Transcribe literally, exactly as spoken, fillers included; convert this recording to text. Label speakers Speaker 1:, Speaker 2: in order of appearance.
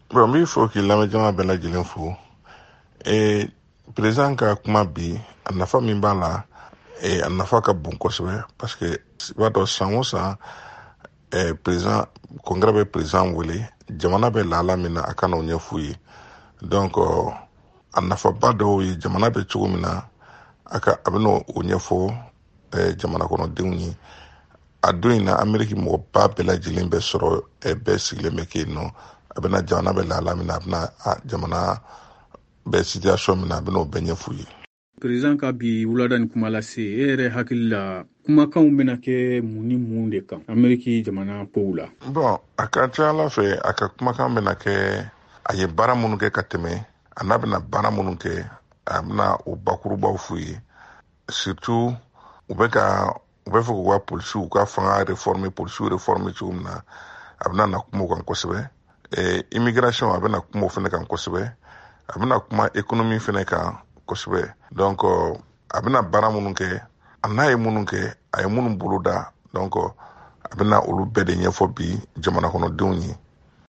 Speaker 1: Bon, min fɔ k'i lamɛn jama bɛɛ lajɛlen fo. Eh, président ka kuma bi a nafa min b'a la, eh, a nafa ka bon kosɛbɛ parce que i b'a dɔn san o san eh, président congrès bɛ président wele jamana bɛ lahala min na a ka n'o ɲɛf'u ye. Donc uh, a nafaba dɔw ye jamana bɛ cogo min na a ka a bɛna o ɲɛfɔ eh, jamana kɔnɔdenw ye. A don in na Ameriki mɔgɔba bɛɛ lajɛlen bɛ sɔrɔ eh, bɛɛ sigilen bɛ kɛ yen nɔ. A bɛna jamana bɛ lahala min na a bɛna a jamana bɛ situation min na a bɛna o bɛɛ ɲɛf'u ye.
Speaker 2: Président ka bi wulada ni kuma lase e yɛrɛ hakili la kumakanw bɛna kɛ mun ni mun de kan Ameriki jamana kow la?
Speaker 1: Bon, a ka ca Ala fɛ a ka kumakan bɛna kɛ a ye baara minnu kɛ ka tɛmɛ a n'a bɛna baara minnu kɛ a bɛna o bakurubaw f'u ye. Surtout u bɛ ka u bɛ fɛ k'u ka polisiw ka fanga réformer polisiw réformer cogo min na a bɛna na kuma o kan kosɛbɛ. Eh, immigration a bɛna kuma o fɛnɛ kan kosɛbɛ. A bɛna kuma économie fɛnɛ kan kosɛbɛ. Donc a bɛna baara minnu kɛ a n'a ye minnu kɛ a ye minnu bolo da. Donc a bɛna olu bɛɛ de ɲɛfɔ bi jamana kɔnɔdenw ye.